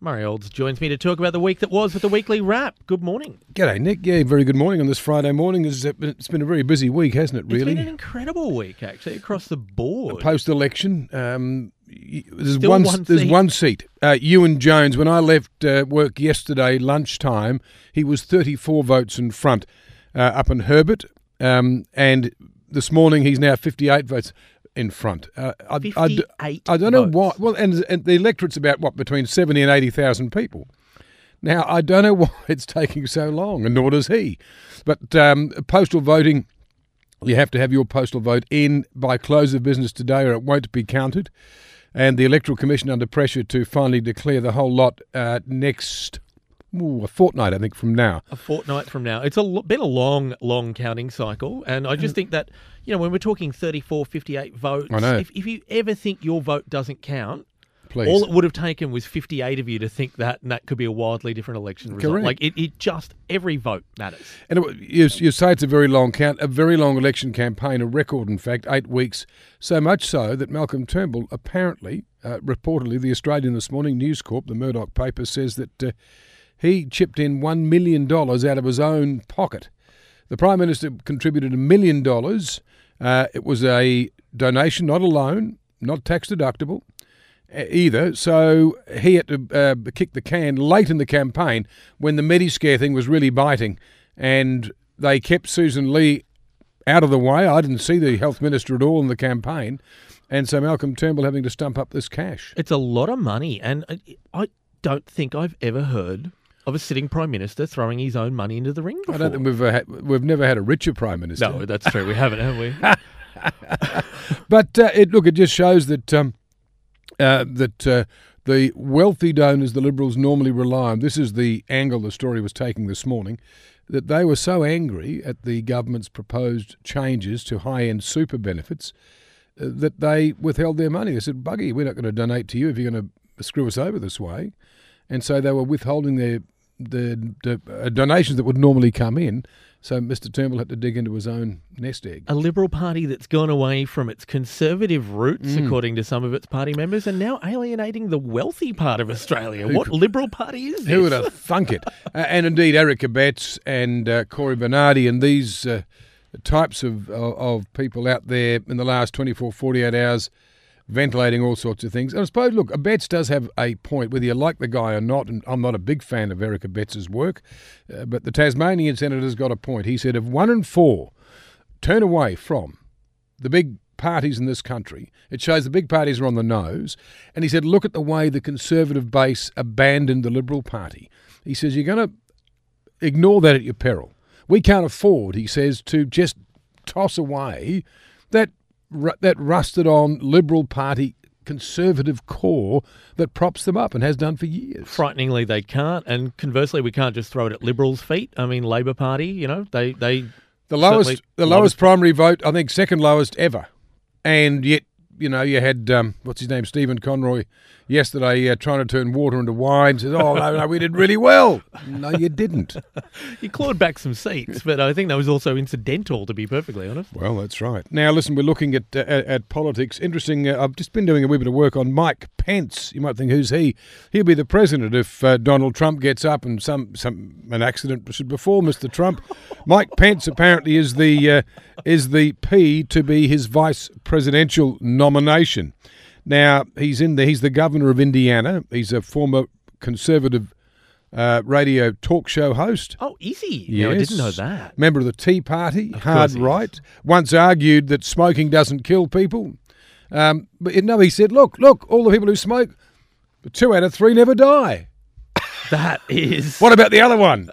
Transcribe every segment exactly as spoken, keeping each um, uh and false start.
Murray Olds joins me to talk about the week that was with the weekly wrap. Good morning. G'day, Nick. Yeah, very good morning on this Friday morning. It's it's been a very busy week, hasn't it, really? It's been an incredible week, actually, across the board. Post-election, um, there's, Still one, one there's seat. one seat. Uh, Ewan Jones, when I left uh, work yesterday lunchtime, he was thirty-four votes in front uh, up in Herbert. Um, and this morning, he's now fifty-eight votes in front. Uh, I, fifty-eight I, I don't know votes. why. Well, and, and the electorate's about, what, between seventy and eighty thousand people. Now, I don't know why it's taking so long, and nor does he. But um, postal voting, you have to have your postal vote in by close of business today or it won't be counted. And the Electoral Commission under pressure to finally declare the whole lot uh, next ooh, a fortnight, I think, from now. A fortnight from now. It's a, lo- been a long, long counting cycle. And I just think that, you know, when we're talking thirty-four, fifty-eight votes, I know. If, if you ever think your vote doesn't count, Please. all it would have taken was fifty-eight of you to think that, and that could be a wildly different election result. Correct. Like, it, it just, every vote matters. And it, you, you say it's a very long count, a very long election campaign, a record, in fact, eight weeks. So much so that Malcolm Turnbull apparently, uh, reportedly, the Australian this morning, News Corp, the Murdoch paper, says that uh, he chipped in one million dollars out of his own pocket. The Prime Minister contributed a million dollars. Uh, it was a donation, not a loan, not tax deductible either. So he had to uh, kick the can late in the campaign when the Mediscare thing was really biting, and they kept Susan Lee out of the way. I didn't see the health minister at all in the campaign, and so Malcolm Turnbull having to stump up this cash. It's a lot of money, and I- I don't think I've ever heard of a sitting Prime Minister throwing his own money into the ring before. I don't think we've uh, had, we've never had a richer Prime Minister. No, that's true. We haven't, have we? But uh, it look, it just shows that um, uh, that uh, the wealthy donors the Liberals normally rely on. This is the angle the story was taking this morning, that they were so angry at the government's proposed changes to high-end super benefits uh, that they withheld their money. They said, "Buggy, we're not going to donate to you if you're going to screw us over this way," and so they were withholding their the, the uh, donations that would normally come in. So Mister Turnbull had to dig into his own nest egg. A Liberal Party that's gone away from its conservative roots, Mm. according to some of its party members, and now alienating the wealthy part of Australia. What Liberal Party is this? Who would have thunk it? uh, and indeed, Erica Betts and uh, Corey Bernardi and these uh, types of, of of people out there in the last twenty-four, forty-eight hours ventilating all sorts of things. And I suppose, look, Betts does have a point, whether you like the guy or not, and I'm not a big fan of Erica Betts' work, uh, but the Tasmanian senator's got a point. He said if one in four turn away from the big parties in this country, it shows the big parties are on the nose. And he said, look at the way the Conservative base abandoned the Liberal Party. He says, you're going to ignore that at your peril. We can't afford, he says, to just toss away that that rusted-on Liberal Party Conservative core that props them up and has done for years. Frighteningly, they can't, and conversely, we can't just throw it at Liberals' feet. I mean, Labor Party, you know, they they The lowest, certainly- the lowest primary vote, I think, second lowest ever, and yet, you know, you had um, what's his name, Stephen Conroy, yesterday uh, trying to turn water into wine. Says, "Oh no, no, we did really well." No, you didn't. you clawed back some seats, but I think that was also incidental, to be perfectly honest. Well, that's right. Now, listen, we're looking at uh, at, at politics. Interesting. Uh, I've just been doing a wee bit of work on Mike Pence. You might think, who's he? He'll be the president if uh, Donald Trump gets up and some some an accident should befall Mister Trump. Mike Pence apparently is the uh, is the P to be his vice presidential nomination. Now, he's in the he's the governor of Indiana. He's a former conservative uh, radio talk show host. Oh, is he? Yes. No, I didn't know that. Member of the Tea Party, Of hard course he is. right. Once argued that smoking doesn't kill people. Um, but no, he said, look, look, all the people who smoke, two out of three never die. That is... What about the other one?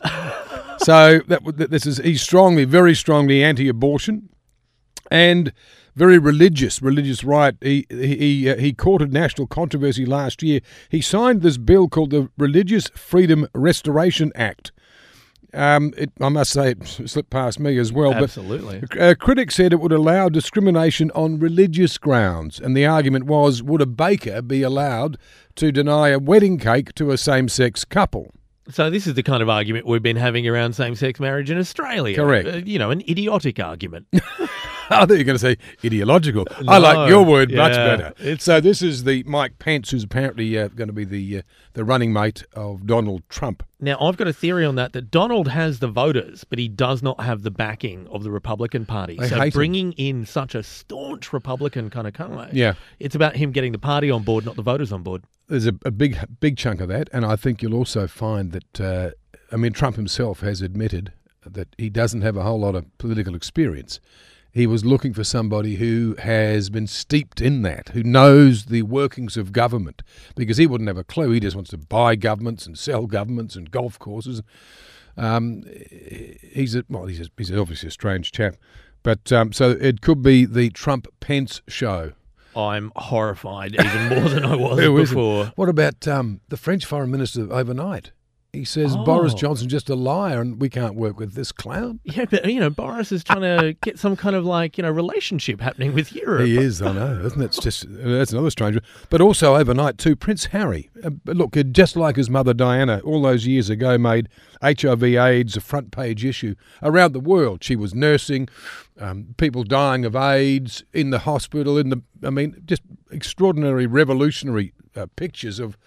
So that that- this is he's strongly, very strongly anti-abortion, and very religious, religious right. He he uh, he courted national controversy last year. He signed this bill called the Religious Freedom Restoration Act. Um, it, I must say it slipped past me as well. Absolutely. But uh, critics said it would allow discrimination on religious grounds, and the argument was, would a baker be allowed to deny a wedding cake to a same-sex couple? So this is the kind of argument we've been having around same-sex marriage in Australia. Correct. Uh, you know, an idiotic argument. I thought you were going to say ideological. I like your word much yeah, better. it's- So this is the Mike Pence, who's apparently uh, going to be the uh, the running mate of Donald Trump. Now, I've got a theory on that, that Donald has the voters, but he does not have the backing of the Republican Party. They so hate him. bringing in such a staunch Republican kind of guy, Yeah. it's about him getting the party on board, not the voters on board. There's a, a big big chunk of that, and I think you'll also find that, uh, I mean, Trump himself has admitted that he doesn't have a whole lot of political experience. He was looking for somebody who has been steeped in that, who knows the workings of government, because he wouldn't have a clue. He just wants to buy governments and sell governments and golf courses. Um, he's a, well, he's a, he's obviously a strange chap, but um, so it could be the Trump-Pence show. I'm horrified even more than I was Who isn't? before. What about um, the French foreign minister overnight? He says Oh. Boris Johnson's just a liar and we can't work with this clown. Yeah, but, you know, Boris is trying to get some kind of, like, you know, relationship happening with Europe. He is, I know, isn't it? It's just, that's another strange one. But also overnight too, Prince Harry. Uh, look, uh, just like his mother Diana, all those years ago made H I V AIDS a front page issue around the world. She was nursing, um, people dying of AIDS in the hospital, in the, I mean, just extraordinary, revolutionary uh, pictures of,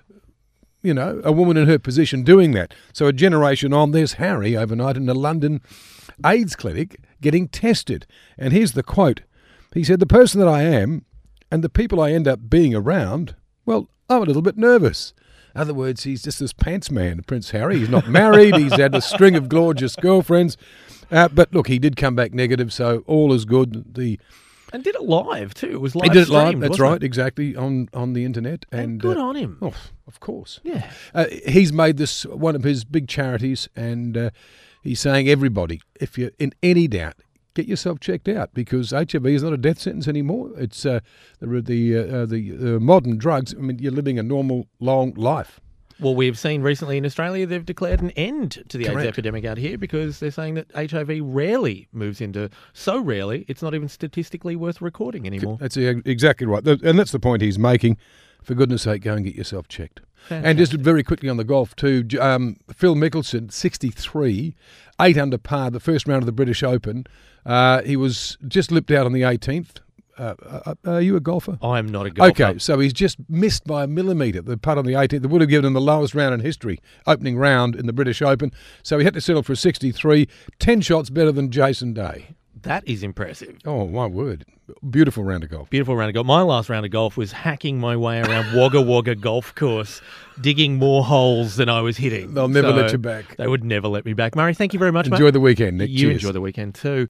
you know, a woman in her position doing that. So a generation on, there's Harry overnight in a London AIDS clinic getting tested. And here's the quote. He said, "The person that I am and the people I end up being around, well, I'm a little bit nervous." In other words, he's just this pants man, Prince Harry. He's not married. He's had a string of gorgeous girlfriends. Uh, but look, he did come back negative, so all is good. The And did it live, too. It was live He did it live, streamed, that's wasn't right, it? exactly, on, on the internet. And And good uh, on him. Oh, of course. Yeah. Uh, he's made this one of his big charities, and uh, he's saying, everybody, if you're in any doubt, get yourself checked out, because H I V is not a death sentence anymore. It's uh, the the uh, the uh, modern drugs. I mean, you're living a normal, long life. Well, we've seen recently in Australia they've declared an end to the AIDS Correct. epidemic out here because they're saying that H I V rarely moves into, so rarely, it's not even statistically worth recording anymore. That's e- exactly right. Th- And that's the point he's making. For goodness sake, go and get yourself checked. And just very quickly on the golf too, J- um, Phil Mickelson, sixty-three, eight under par, the first round of the British Open. Uh, he was just lipped out on the eighteenth. Uh, uh, are you a golfer? I'm not a golfer. Okay, so he's just missed by a millimetre the putt on the eighteenth. That would have given him the lowest round in history, opening round in the British Open. So he had to settle for a sixty-three, ten shots better than Jason Day. That is impressive. Oh, my word. Beautiful round of golf. Beautiful round of golf. My last round of golf was hacking my way around Wagga Wagga Golf Course, digging more holes than I was hitting. They'll never So let you back. They would never let me back. Murray, thank you very much, mate. Enjoy the weekend, Nick. You Cheers. enjoy the weekend too.